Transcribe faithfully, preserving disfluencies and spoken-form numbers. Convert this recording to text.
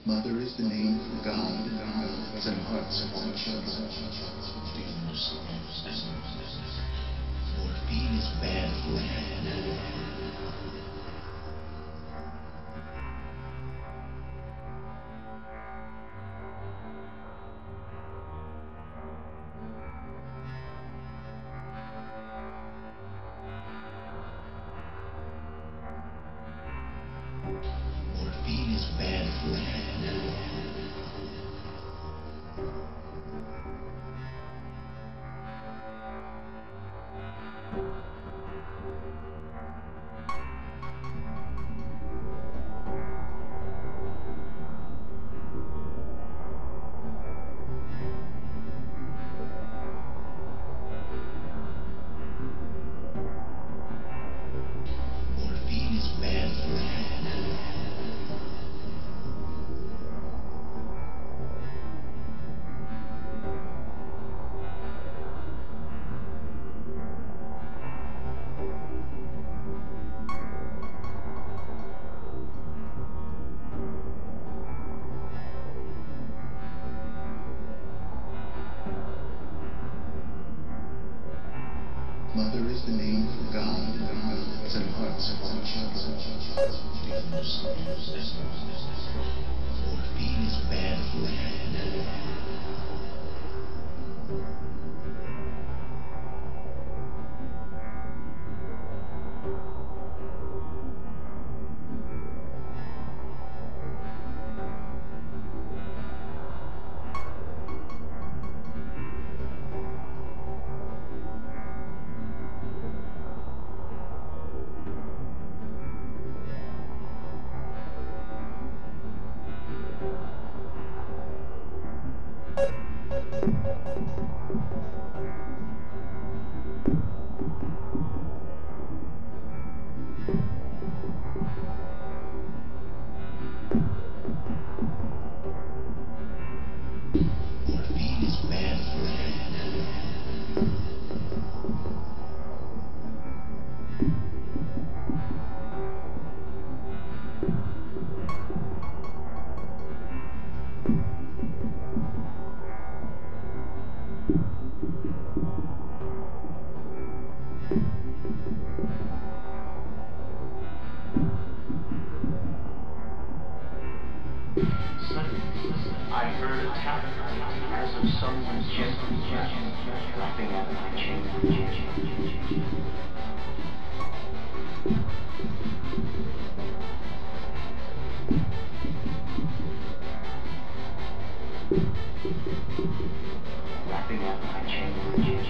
Mother is the name for God, and hearts of all children. Morphine is bad for you. Morphine is bad for you. Morphine is bad for you. Mother is the name for God, and hearts of all children. Morphine is bad for you. Morphine is bad for you. Suddenly, I heard a tap as of someone gently rapping at my chamber. Rapping at my chamber.